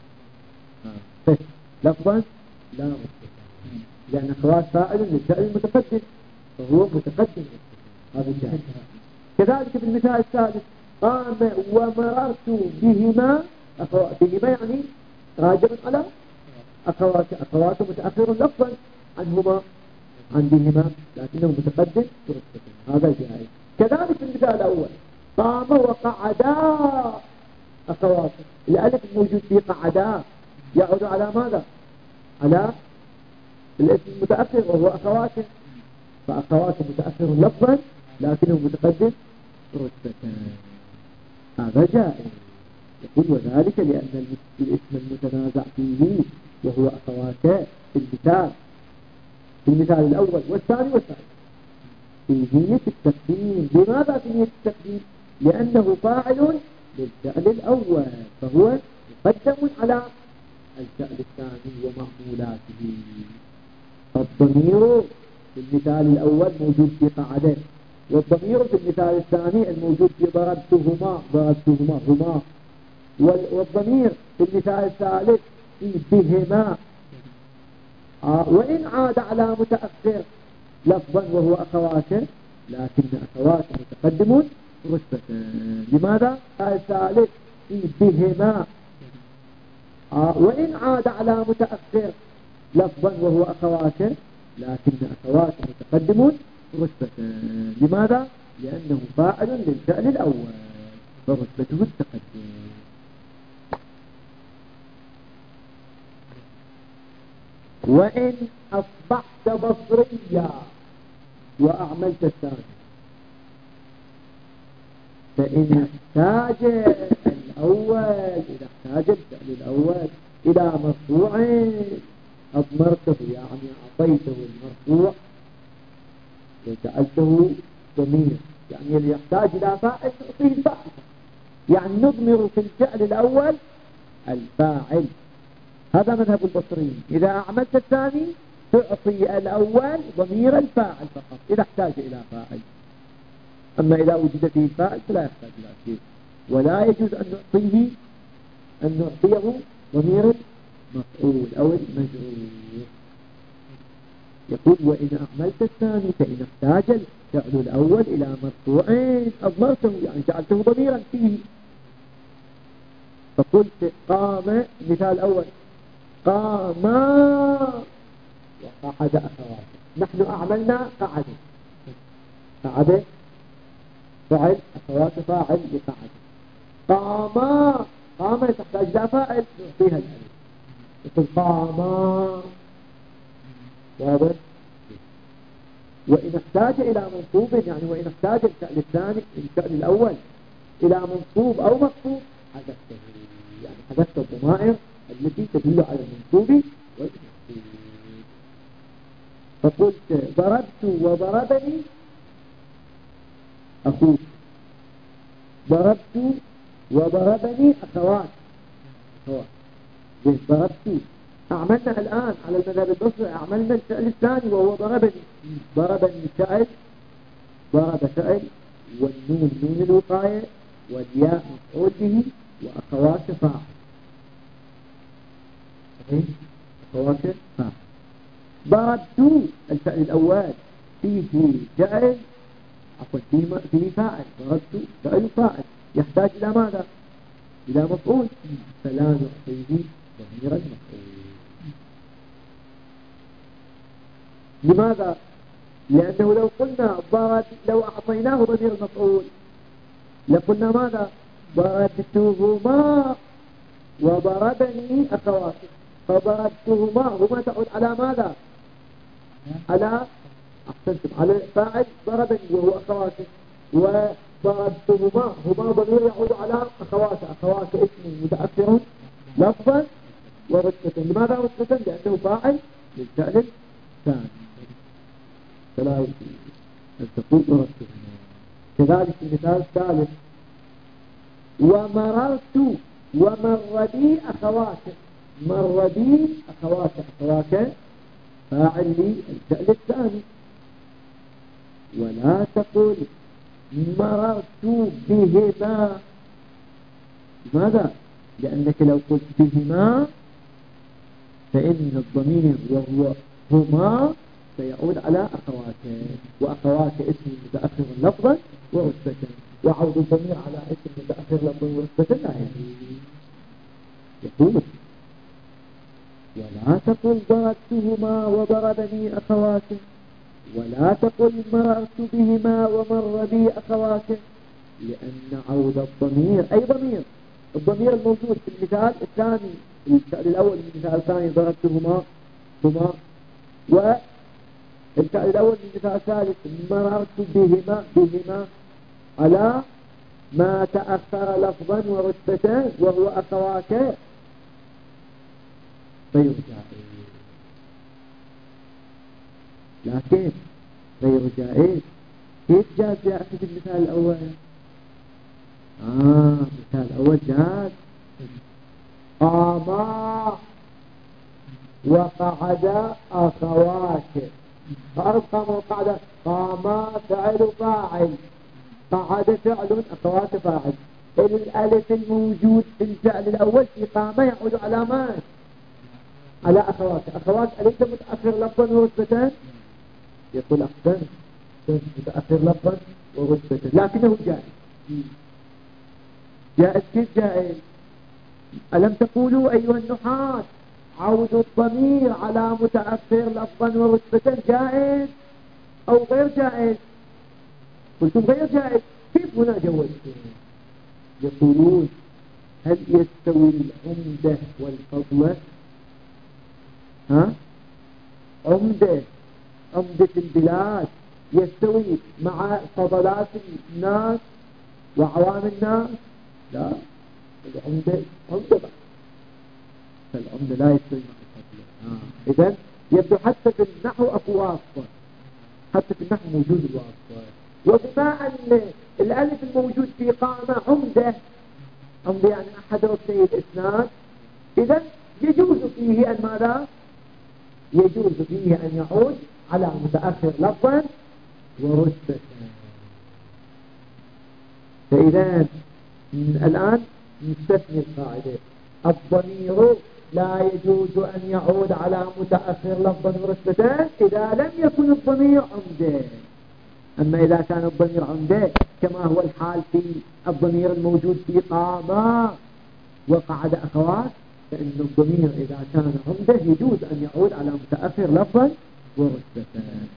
لفظا لا مستقيم، لأن أخوات فاعل للفعل المتقدم فهو متقدم. هذا جاهز. كذلك في المثال الثالث، قام ومررت بهما أخوات. بهما يعني راجع على أخوات، أخوات متأخر لفظا عنهما عن بهما لكنه متقدم برتبة. هذا جاهز. كذلك في المثال الأول، قام وقعدا أخوات. الألف الموجود في قعدا يعود على ماذا؟ على الاسم المتأخر وهو أخواته، فأخواته متأخر لفظا لكنه متقدم رتبة. هذا جائز. يقول وذلك لأن الاسم المتنازع فيه وهو أخواته في المثال في المثال الأول والثاني والثالث في نية التقديم. لماذا في نية التقديم؟ لأنه فاعل للفعل الأول فهو مقدم على الفعل الثاني ومعمولاته. الضمير في المثال الأول موجود في قعدة، والضمير في المثال الثاني الموجود في ضربتهما ضربتهما هما، والضمير في المثال الثالث في بهما. آه وإن عاد على متأخر لفظا وهو أخواته لكن أخواته متقدم رتبة. لماذا؟ الثالث في بهما. آه وإن عاد على متأخر لفظا وهو أخواته لكن أخواته متقدم رتبة. لماذا؟ لأنه فاعل للفعل الأول فرتبته التقدم. وإن أصبحت بصريا وأعملت الثاني، فإن احتاج الأول إذا احتاج الفعل الأول إلى مرفوع أضمرته يعني أعطيته المرفوع وجعلته ضمير، يعني اللي يحتاج إلى فاعل نعطيه الفاعل، يعني نضمر في الفعل الأول الفاعل. هذا مذهب البصريين. إذا أعملت الثاني تعطي الأول ضمير الفاعل فقط إذا احتاج إلى فاعل. أما إذا وجد فيه الفاعل فلا يحتاج إلى شيء، ولا يجوز أن نعطيه أن نعطيه ضمير المفعول أو المجرور. يقول وإن أعملت الثاني فإن احتاج الفعل الأول إلى مرفوعين أضمرته، يعني جعلته ضميرا فيه. فقلت قام، المثال الأول قاما وقعد أخواته، نحن أعملنا قعد، قعد فعل، أخواته فاعل لقعد. قاما، قام تحتاج إلى فاعل نعطيها الألف، يقول قاما، واضح. وإن احتاج إلى منصوب، يعني وإن احتاج الفعل الثاني الفعل الأول إلى منصوب أو مخفوض حذفته، يعني حذفت الضمائر التي تدل على المنصوب والمخفوض. فقلت ضربت وضربني أخوك، ضربت وضربني أخوات، أخوات. ضربت أعملنا الآن على المذهب البصري أعملنا الفعل الثاني وهو ضربني، ضربني فعل، ضرب فعل، والنون نون الوقاية، والياء مفعول به، وأخوات فاعل. أخوات فاعل. ضربت الفعل الأول فيه فعل، عفوا فيه فيه فاعل، ضربت فعل فاعل يحتاج إلى ماذا؟ إلى مفعول، فلا نعطيه ضمير المفعول. لماذا؟ لأنه لو قلنا ضرب، لو أعطيناه ضمير المفعول لقلنا ماذا؟ ضربتهما وضربني أخواته، فضربتهما هما تعود على ماذا؟ على أحسنتم على فاعل ضربني وهو أخواته، وضربتهما هما ضمير يعود على أخواته، أخواته اسم متأخر لفظا ورتبة. لماذا رتبة؟ لأنه فاعل للفعل الثاني، فلا يمكن أن تقول ضربتهما. كذلك المثال الثالث ومررت ومر بي أخواته، مر بي أخواته، أخواته فاعل لي الفعل الثاني. ولا تقول مررت بهما، لماذا؟ لأنك لو قلت بهما فإن الضمير وهو هما سيعود على أخواته، وأخواته اسم متأخر لفظا ورتبة، وعود الضمير على اسم متأخر لفظا ورتبة لا يجوز. يقول ولا تقل ضربتهما وضربني أخواته، ولا تقل مررت بهما ومر بي أخواته، لأن عود الضمير أي ضمير، الضمير الموجود في المثال الثاني، الفعل الأول من المثال الثاني ضربتهما هما، والفعل الأول من المثال الثالث مررت بهما بهما على ما تأخر لفظا ورتبة وهو أخواته فيرجع، لكن غير جائز. كيف جاز يا أخي في المثال الأول؟ آه المثال الأول جاز قاما وقعد أخواته، فأرد قام وقعد، قاما فعل فاعل، قعد فعل، أخوات فاعل. الألف الموجود في الفعل الأول في قامة يعود على ما؟ على أخوات، أخوات أليس متأخر لفظا ورتبة؟ يقول أحسن متأخر لفظا ورتبة لكنه جائز. جائز كيف جائز؟ ألم تقولوا أيها النحاة عود الضمير على متأخر لفظا ورتبة جائز أو غير جائز؟ قلتم غير جائز، كيف هنا جوزتم؟ يقولون هل يستوي العمدة والفضلة؟ ها؟ عمدة عمدة البلاد يستوي مع فضلات الناس وعوام الناس؟ لا، العمدة عمدة بقى، فالعمدة لا يستوي مع الفضلة. آه. إذن يبدو حتى في النحو أكو واسطة، حتى في النحو موجود الواسطة. وبما أن الألف الموجود في قامة عمدة، عمدة يعني أحد ركني الإسناد، إذن يجوز فيه أن ماذا؟ يجوز فيه أن يعود على متأخر لفظا ورتبة. فإذا الآن نستثني القاعدة. الضمير لا يجوز أن يعود على متأخر لفظا ورتبة إذا لم يكن الضمير عمده. أما إذا كان الضمير عمده كما هو الحال في الضمير الموجود في قام وقعد أخوات، فإن الضمير إذا كان عمده يجوز أن يعود على متأخر لفظا ورتبة.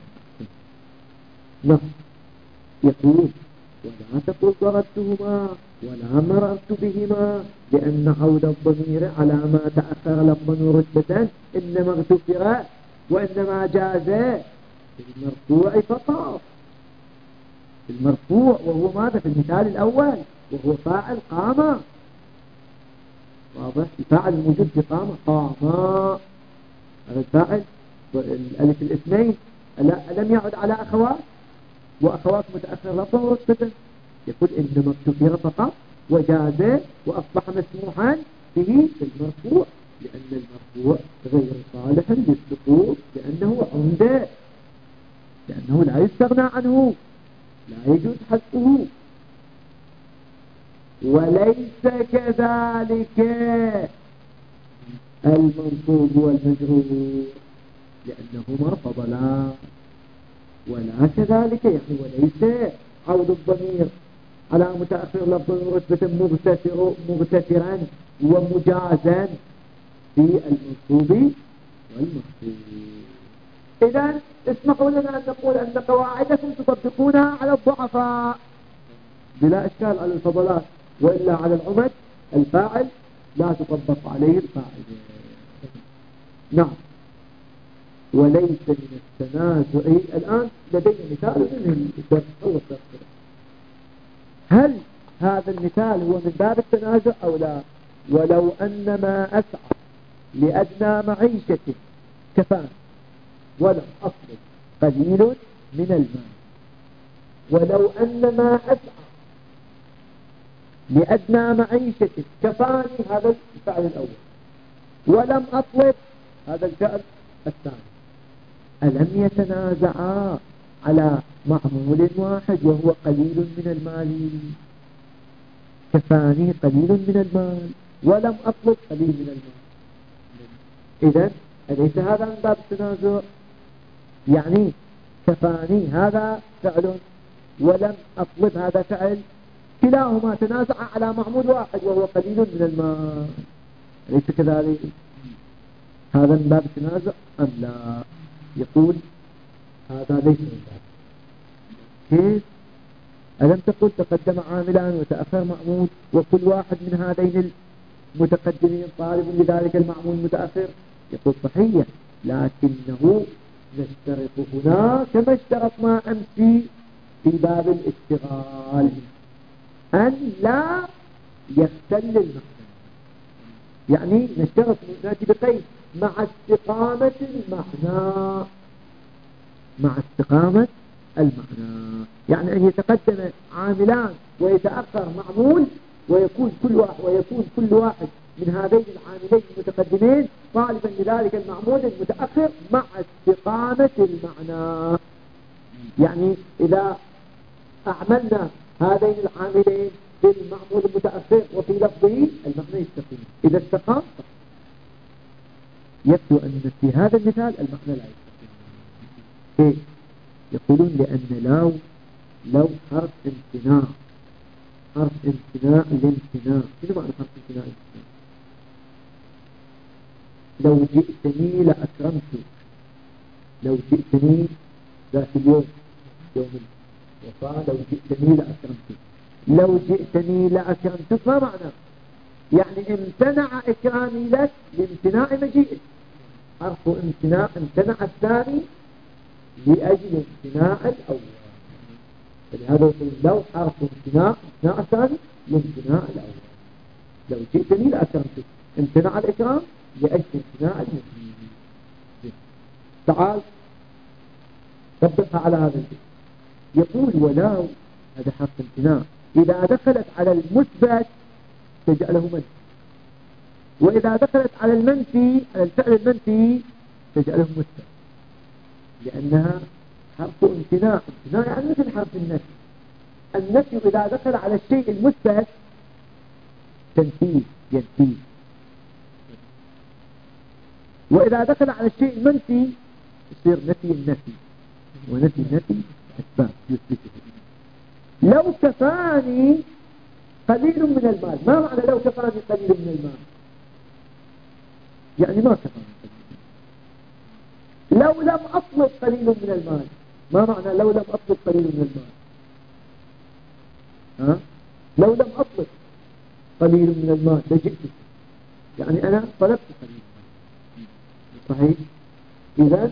نعم. يقول ولا تقل ضربتهما ولا مررت بهما، لأن عود الضمير على ما تأخر لفظا ورتبة إنما اغتفر وإنما جاز في المرفوع فقط. في المرفوع وهو ماذا في المثال الأول وهو فاعل قام. واضح؟ الفاعل الموجود في قام قام، هذا الفاعل الألف الاثنين لم يعد على أخوات وأخوات متأخر لفظا ورتبة. يقول إنما اغتفر فقط وجاز وأصبح مسموحا به في المرفوع، لأن المرفوع غير صالح للسقوط لأنه عمده، لأنه لا يستغنى عنه، لا يجوز حذفه. وليس كذلك المنصوب والمجرور لأنهما فضلا. ولا كذلك يعني وليس عود الضمير على متأخر لفظا ورتبة مغتفر مغتفرا ومجازا في المنصوب والمخفوض. إذن اسمحوا لنا أن نقول أن قواعدكم تطبقونها على الضعفاء بلا إشكال على الفضلات، وإلا على العمد الفاعل لا تطبق عليه القاعدة. نعم. وليس من التنازع. الآن لدينا مثال من الدرس أول درس. هل هذا المثال هو من باب التنازع أو لا؟ ولو أن ما أسعى لأدنى معيشة كفان ولم أطلب قليل من المال. ولو أن ما أسعى لأدنى معيشة كفاني، هذا الفعل الأول، ولم أطلب هذا الفعل الثاني. ألم يتنازعا على معمول واحد وهو قليل من المال؟ كفاني قليل من المال ولم أطلب قليل من المال. إذن أليس هذا من باب التنازع؟ يعني كفاني هذا فعل ولم أطلب هذا فعل، كلاهما تنازع على معمول واحد وهو قليل من المال. أليس كذلك؟ هذا من باب التنازع أم لا؟ يقول هذا ليس من باب. كيف؟ ألم تقل تقدم عاملان وتأخر معمول وكل واحد من هذين المتقدمين طالب لذلك المعمول متأخر؟ يقول صحيح، لكنه نشترط هنا كما اشترطنا أمس في باب الاشتغال أن لا يختل المعنى. يعني نشترط نأتي بقيد مع استقامة المعنى، مع استقامة المعنى. يعني أن يتقدم عاملان ويتأخر معمول ويكون كل واحد ويكون كل واحد من هذين العاملين المتقدمين طالبا لذلك المعمول المتأخر مع استقامة المعنى. يعني إذا أعملنا هذين العاملين في المعمول المتأخر وفي لفظه المعنى يستقيم. إذا استقام يبدو أن في هذا المثال المعنى لا يستقيم. إيه؟ يقولون لأن لو لو حرف امتناع، حرف امتناع الامتناع. شنو معنى حرف امتناع الامتناع؟ لو جئتني لأكرمتك، لو جئتني ذاك اليوم يوم الوفاة لو جئتني لأكرمتك، لو جئتني لأكرمتك ما معنى؟ يعني امتنع إكرامي لك لامتناع مجيئك. حرف امتناع امتنع الثاني لأجل امتناع الأول، فلهذا يقول لو حرف امتناع امتناع الثاني لامتناع الأول. لو جئتني لأكرمتك امتنع الإكرام لأجل امتناع المجيء. تعال طبقها على هذا الشيء. يقول ولو، هذا حرف امتناع، إذا دخلت على المثبت تجعله منفي، وإذا دخلت على المنفي على الفعل المنفي تجعله مثبت، لأنها حرف امتناع. امتناع يعني مثل حرف النفي، النفي إذا دخل على الشيء المثبت تنفيذ ينفيذ، وإذا دخل على الشيء المنفي يصير نفي النفي، ونفي النفي إثبات يثبته. لو كفاني قليل من المال، ما معنى لو كفاني قليل من المال؟ يعني ما كفاني قليل. لو لم أطلب قليل من المال، ما معنى لو لم أطلب قليل من المال؟ ها؟ لو لم أطلب قليل من المال لجئت، يعني أنا طلبت قليل من المال، صحيح؟ إذا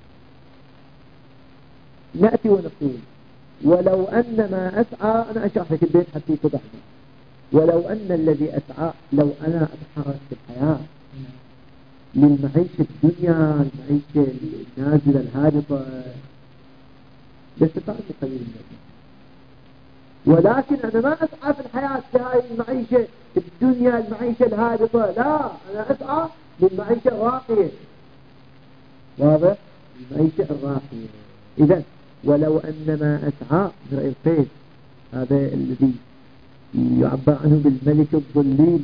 نأتي ونقول ولو أن ما أسعى، أنا أشرح لك البيت حتى يتضح لي. ولو أن الذي أسعى، لو أنا أتحرك في الحياة للمعيشة الدنيا، المعيشة النازلة الهابطة، لاستطعت قليل من المال. ولكن أنا ما أسعى في الحياة لهذه المعيشة الدنيا، المعيشة الهابطة، لا، أنا أسعى للمعيشة الراقية. واضح؟ المعيشة الراقية. إذن ولو أن ما أسعى من رأي القيس، هذا الذي يعبر عنه بالملك الضليل،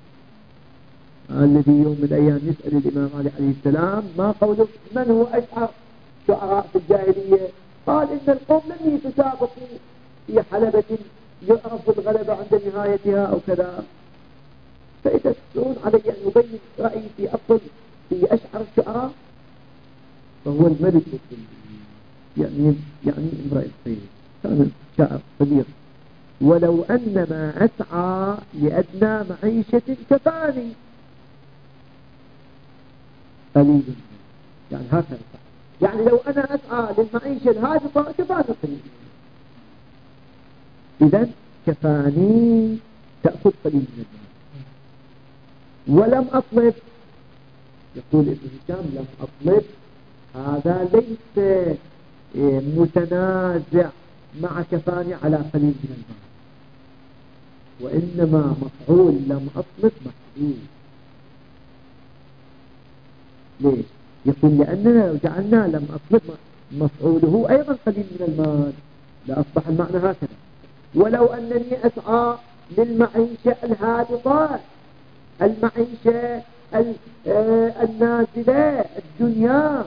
الذي يوم من الأيام يسأل الإمام علي عليه السلام ما قوله من هو أشعر شعراء في الجاهلية؟ قال إن القوم لم يتسابقوا في حلبة يعرف الغلبة عند نهايتها أو كذا. فإذا تسألون علي أن يبين رأيي في أفضل في أشعر الشعراء، فهو الملك الضليل، يعني يعني امرأة الخير، كان شاعر كبير. ولو أن ما أسعى لأدنى معيشة كفاني قليل، يعني هكذا، يعني لو أنا أسعى للمعيشة الهابطة كفاني قليل. إذن كفاني تأخذ قليل من المال. ولم أطلب، يقول ابن هشام لم أطلب، هذا ليس متنازع مع كفاني على قليل من المال، وإنما مفعول لم أطلب محدود. ليش؟ يقول لأننا لو جعلنا لم أطلب مفعوله أيضا قليل من المال لأصبح المعنى هكذا. ولو أنني أسعى للمعيشة الهابطة، المعيشة النازلة الدنيا،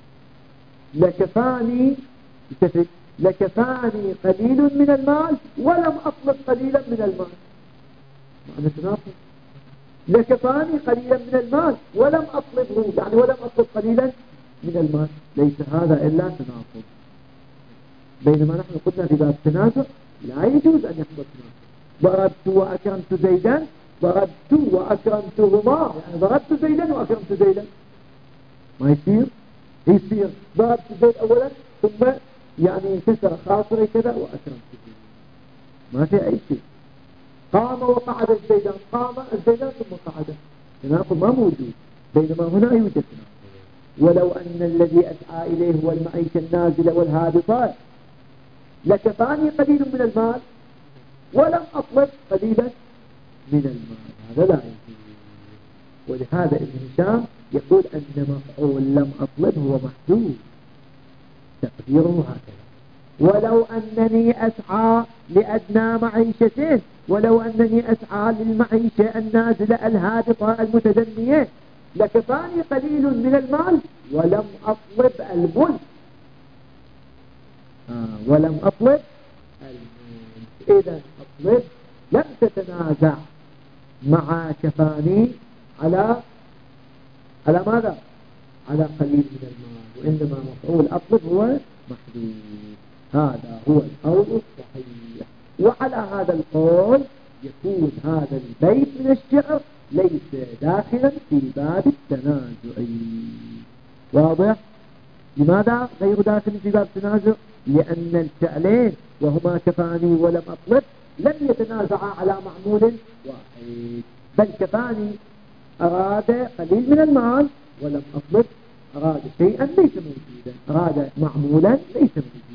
لكفاني لكفاني قليل من المال ولم أطلب قليلا من المال. معنى تناقض. لكفاني قليلا من المال ولم أطلبه، يعني ولم أطلب قليلا من المال، ليس هذا إلا تناقض. بينما نحن قلنا في باب التنازع لا يجوز أن يحصل تنازع. ضربت وأكرمت زيدا، ضربت وأكرمتهما، يعني ضربت زيدا وأكرمت زيدا، ما يصير. يصير ضربت زيد أولا ثم يعني انكسر خاطري كذا وأكرمت زيدا، ما في أي شيء. قام وقعد الزيدان، قام الزيدان ثم قعد، تناقض ما موجود. بينما هنا يوجد تناقض. ولو أن الذي أسعى إليه هو المعيشة النازلة والهابطة لكفاني قليل من المال ولم أطلب قليلا من المال، هذا لا يجوز. ولهذا ابن هشام يقول أن مفعول لم أطلب هو محدود، تقديره هكذا. ولو أنني أسعى لأدنى معيشتين، ولو أنني أسعى للمعيشة النازلة الهابطة المتدنية لكفاني قليل من المال ولم أطلب الملك. آه ولم أطلب الملك. إذا أطلب لم تتنازع مع كفاني على على ماذا؟ على قليل من المال، وإنما مفعول أطلب هو محدود. هذا هو القول الصحيح. وعلى هذا القول يكون هذا البيت من الشعر ليس داخلا في باب التنازع. واضح؟ لماذا غير داخل في باب التنازع؟ لأن الفعلين وهما كفاني ولم أطلب لم يتنازعا على معمول واحد، بل كفاني أراد قليل من المال ولم أطلب أراد شيئا ليس موجودا، أراد معمولا ليس موجودا.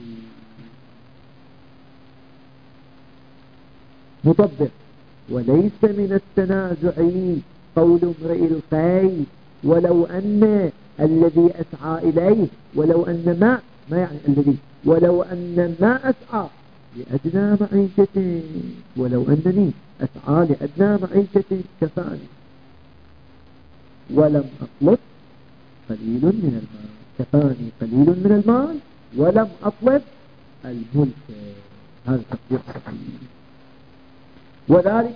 مطبق. وليس من التنازع قول امرئ القيس ولو أن الذي أسعى إليه، ولو أن ما ما يعني الذي ولو أن ما أسعى لأدنى معيشة، ولو أنني أسعى لأدنى معيشة كفاني ولم أطلب قليل من المال، كفاني قليل من المال ولم أطلب الملك. هذا تطبيق صحيح. وذلك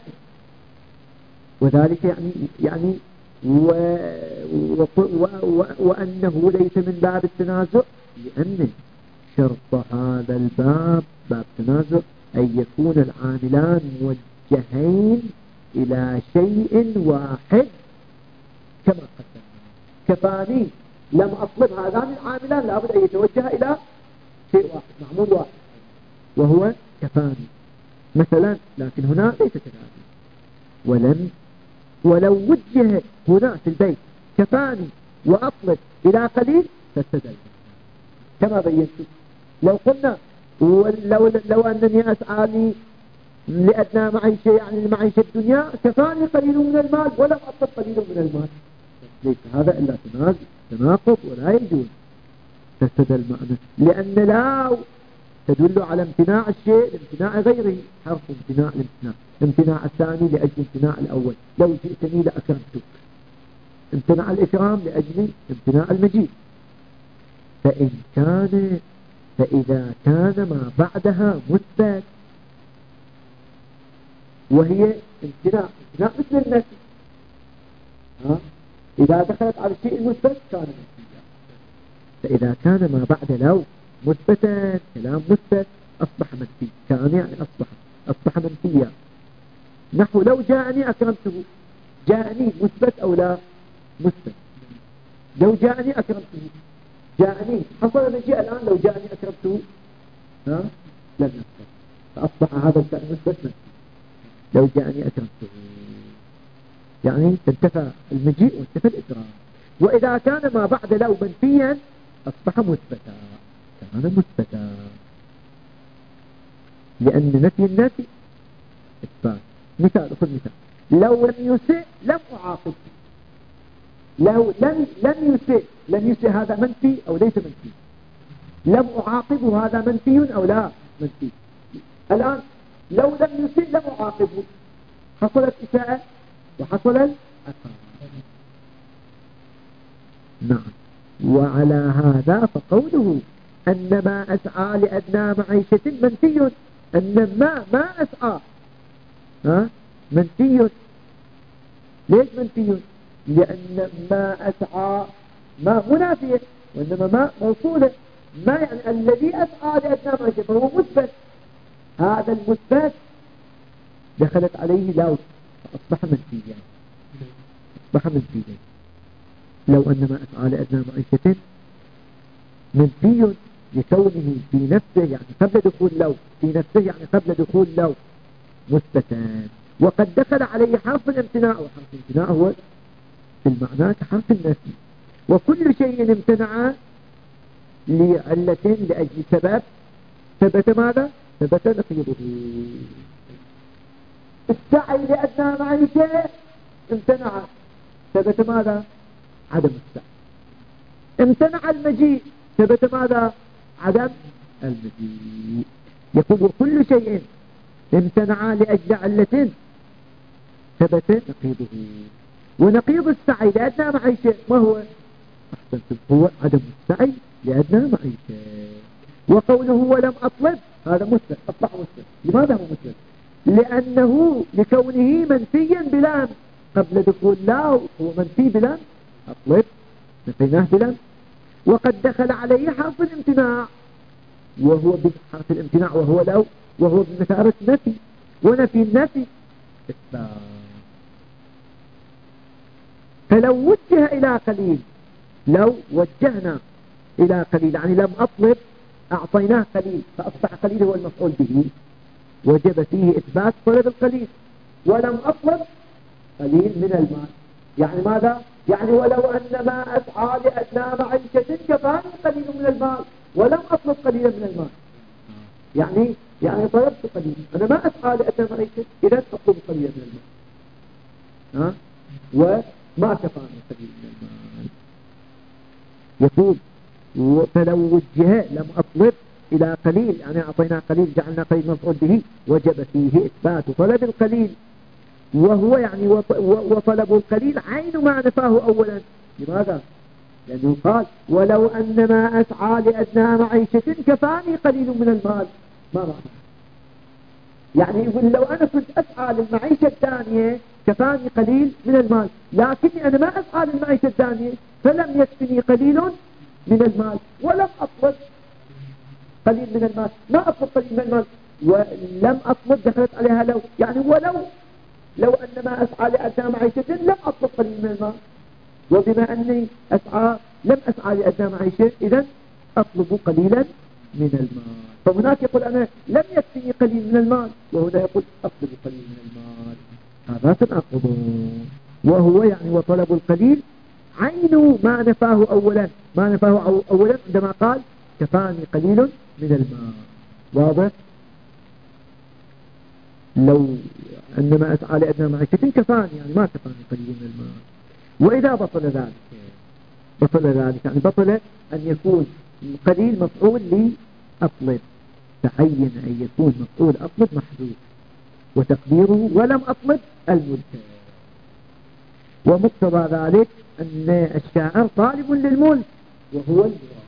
وذلك يعني يعني و و و و وأنه ليس من باب التنازع، لأن شرط هذا الباب باب تنازع أن يكون العاملان موجهين إلى شيء واحد كما قدمنا. كفاني لم أطلب هذان العاملان لابد أن يتوجه إلى شيء واحد، معمول واحد وهو كفاني مثلا، لكن هنا ليس كذلك. ولم ولو وجه هنا في البيت كفاني وأطلب إلى قليل فاستدل كما بينت. لو قلنا ولو لو أنني أسعى لي لأدنى معيشة يعني المعيشة الدنيا كفاني قليل من المال ولم أطلب قليل من المال، ليس هذا إلا تناقض ولا يجوز. فاستدل معنى، لأن لا تدل على امتناع الشيء لامتناع غيره، حرف امتناع الامتناع، امتناع الثاني لأجل امتناع الأول. لو جئتني لأكرمتك، امتناع الإكرام لأجل امتناع المجيء. فإن كان فإذا كان ما بعدها مثبت وهي امتناع امتناع مثل النفي، ها إذا دخلت على الشيء المثبت كان منفيا. فإذا كان ما بعد لو مثبتا كلام مثبت أصبح منفي، كان يعني أصبح أصبح منفيا. نحو لو جاءني أكرمته، جاءني مثبت أو لا مثبت؟ لو جاءني أكرمته، جاءني حصل مجيء الآن، لو جاءني أكرمته ها لم يثبت، فأصبح هذا الكلام مثبت منفي. لو جاءني أكرمته يعني انتفى المجيء وانتفى الإكرام. وإذا كان ما بعد لو منفيا أصبح مثبتا، كان مثبتا، لأن نفي النفي إثبات. مثال، أخذ مثال، لو لم يسئ لم أعاقب. لو لم لم يسئ لم يسئ هذا منفي أو ليس منفي؟ لم أعاقبه هذا منفي أو لا منفي؟ الآن لو لم يسئ لم أعاقبه، حصلت إساءة وحصل العقاب. نعم. وعلى هذا فقوله أن ما أسعى لأدنى معيشة منفي، أن ما ما أسعى ها منفي. ليش منفي؟ لأن ما أسعى ما منافية، وإنما ما موصولة. ما يعني الذي أسعى لأدنى معيشة فهو مثبت، هذا المثبت دخلت عليه لو فأصبح منفيا، أصبح منفيا. لو أن ما أسعى لأدنى معيشة منفي لكونه في نفسه يعني قبل دخول لو، في نفسه يعني قبل دخول لو مثبتا، وقد دخل عليه حرف الامتناع، وحرف الامتناع هو في المعنى كحرف النفي. وكل شيء امتنع لعلة لأجل سبب ثبت ماذا؟ ثبت نقيضه. السعي لأدنى معيشة امتنع، ثبت ماذا؟ عدم السعي. امتنع المجيء، ثبت ماذا؟ عدم المجيء. يقول وكل شيء امتنع لأجل علة ثبت نقيضه. ونقيض السعي لأدنى معيشة ما هو؟ أحسنتم، هو عدم السعي لأدنى معيشة. وقوله ولم أطلب هذا مثبت، أصبح مثبت. لماذا هو مثبت؟ لأنه لكونه منفيا بلام قبل دخول لا، هو منفي بلام أطلب نفيناه بلام. وقد دخل عليه حرف الامتناع، وهو بحرف الامتناع وهو لو، وهو بمثابة نفي، ونفي النفي إثبات. فلو وجه إلى قليل، لو وجهنا إلى قليل يعني لم أطلب أعطيناه قليل فأصبح قليل هو المفعول به، وجب فيه إثبات طلب القليل. ولم أطلب قليل من المال يعني ماذا؟ يعني ولو أن ما أسعى لأدنى معيشة كفاني قليل من المال ولم أطلب قليلا من المال، يعني يعني طلبت قليل، أنا ما أسعى لأدنى معيشة إذا أطلب قليلا من المال، ها؟ وما كفاني قليل من المال. يقول فلو وجه لم أطلب إلى قليل، يعني أعطينا قليل جعلنا قليل مفعول به، وجب فيه إثبات طلب القليل، وهو يعني وطلب القليل عين ما نفاه أولا. لماذا؟ لأنه قال ولو أن ما أسعى لأدنى معيشة كفاني قليل من المال. ما معنى؟ يعني يقول لو أنا كنت أسعى للمعيشة الثانية كفاني قليل من المال، لكني أنا ما أسعى للمعيشة الثانية فلم يكفني قليل من المال، ولم أطلب قليل من المال، ما أطلب قليل من المال، ولم أطلب دخلت عليها لو، يعني ولو لو أن ما أسعى لأدنى معيشة لم أطلب قليل من المال، وبما أني أسعى لم أسعى لأدنى معيشة إذن أطلب قليلا من المال. فهناك يقول أنا لم يكفني قليل من المال، وهنا يقول أطلب قليل من المال. هذا تناقض. وهو يعني وطلب القليل عين ما نفاه أولا، ما نفاه أولا عندما قال كفاني قليل من المال. واضح؟ لو أنما أسعى لأدنى معيشة كفاني، يعني ما كفاني قليل من المال. وإذا بطل ذلك بطل ذلك يعني بطل أن يكون قليل مفعول لأطلب، تعين أن يكون مفعول أطلب محذوف، وتقديره ولم أطلب الملك. ومقتضى ذلك أن الشاعر طالب للملك وهو المراد.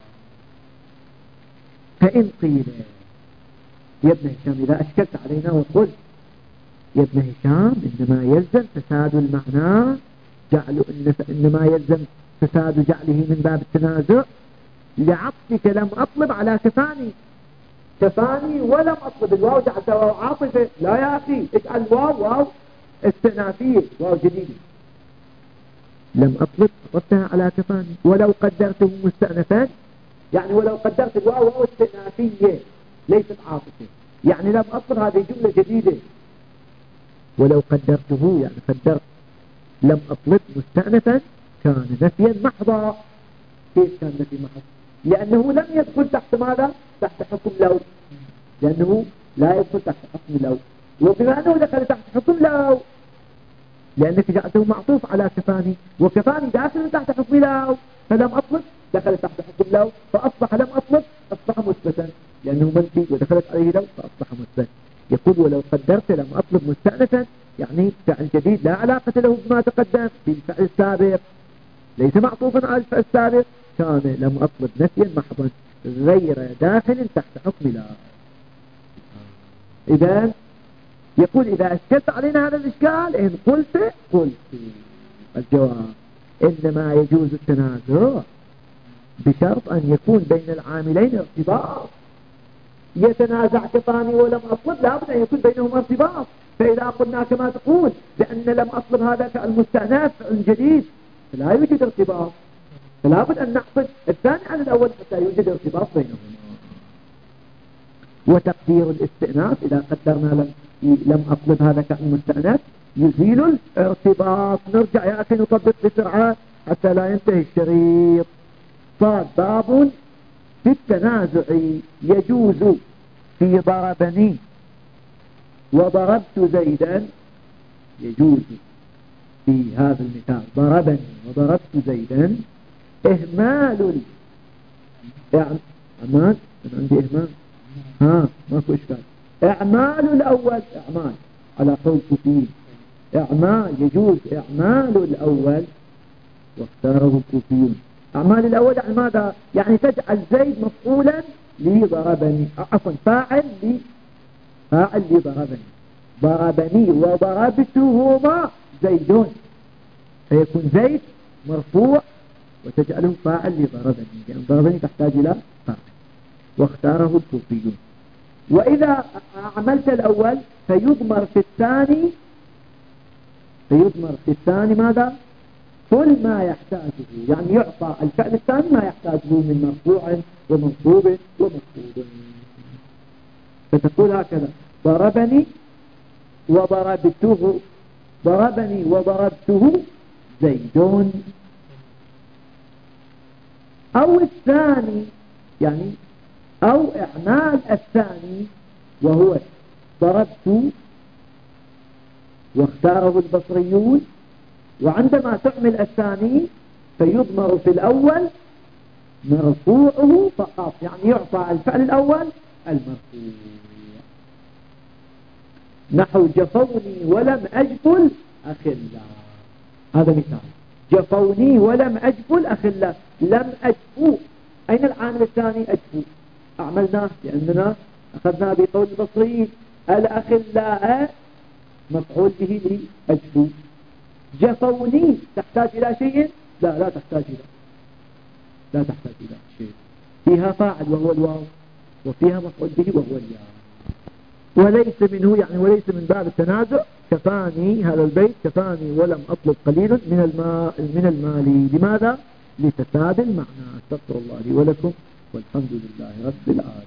فإن قيل يا ابن هشام إذا أشكلت علينا وقلت يا ابن هشام إنما يلزم فساد المعنى جعل إنما يلزم فساد جعله من باب التنازع لعطفك لم أطلب على كفاني، كفاني ولم أطلب الواو جعلتها واو عاطفة. لا يا أخي اجعل واو واو استئنافية، واو جديدة. لم أطلب أطلبتها على كفاني، ولو قدرته مستأنفا يعني ولو قدرت الواو واو استئنافية ليست عاطفة، يعني لم أطلب هذه جملة جديدة. ولو قدرته يعني قدرت لم أطلب مستأنفا كان نفيا محضا. كيف كان نفي محض؟ لأنه لم يدخل تحت ماذا؟ تحت حكم لو، لأنه لا يدخل تحت حكم لو، وبما أنه دخل تحت حكم لو لأنك جعلته معطوف على كفاني، وكفاني داخل تحت حكم لو، فلم أطلب دخل تحت حكم لو، فأصبح لم أطلب أصبح مثبتا لأنه منفي ودخلت عليه لو فأصبح مثبت. يقول ولو قدرت لم أطلب مستأنفا يعني فعل جديد لا علاقة له بما تقدم بالفعل السابق، ليس معطوفا على الفعل السابق، كان لم أطلب نفيا محضا غير داخل تحت حكم لا. إذن يقول إذا أشكلت علينا هذا الإشكال إن قلت قلت الجواب إنما يجوز التنازع بشرط أن يكون بين العاملين ارتباط. يتنازع كفاني ولم أطلب لابد أن يكون بينهم ارتباط. فإذا قلنا كما تقول بأن لم أطلب هذا كالمستأنف الجديد فلا يوجد ارتباط، فلا بد أن نحصل الثاني على الأول حتى يوجد ارتباط بينهما. وتقدير الاستئناف إذا قدرنا لم, لم أطلب هذا كالمستأنف يزيل الارتباط. نرجع يا أخي نطبق بسرعة حتى لا ينتهي الشريط. صاد باب في التنازع يجوز في ضربني وضربت زيدا، يجوز في هذا المثال ضربني وضربت زيدا إهمال إعمال أنا عندي إهمال ها ماكو إشكال. إعمال الأول إعمال على قول كوفيين إعمال يجوز إعمال الأول واختاره الكوفيون. أعمال الأول يعني ماذا؟ يعني تجعل زيد مفعولا لضربني، عفوا فاعل لي فاعل لضربني، ضربني وضربتهما زيدون، فيكون زيد مرفوع وتجعله فاعل لضربني لأن ضربني تحتاج إلى فاعل، واختاره الكوفيون. وإذا عملت الأول فيضمر في الثاني فيضمر في الثاني ماذا؟ كل ما يحتاجه، يعني يعطى الفعل الثاني ما يحتاجه من مرفوع ومنصوب ومخفوض. فتقول هكذا ضربني وضربته ضربني وضربته زيدون. أو الثاني يعني أو إعمال الثاني وهو ضربت واختاره البصريون. وعندما تعمل الثاني فيضمر في الأول مرفوعه فقط، يعني يعطى الفعل الأول المرفوع. نحو جفوني ولم أجفل أخلا، هذا مثال. جفوني ولم أجفل أخلا، لم أجفو، أين العامل الثاني؟ أجفو، أعملناه لأننا أخذنا بقول البصريين الأخلاء مفعول به لأجفو. جفوني تحتاج إلى شيء؟ لا لا تحتاج إلى لا تحتاج إلى شيء، فيها فاعل وهو الواو، وفيها مفعول به وهو الياء. وليس منه يعني وليس من باب التنازع. كفاني هذا البيت، كفاني ولم أطلب قليل من الماء من المال. لماذا؟ لفساد المعنى. استغفر الله لي ولكم والحمد لله رب العالمين.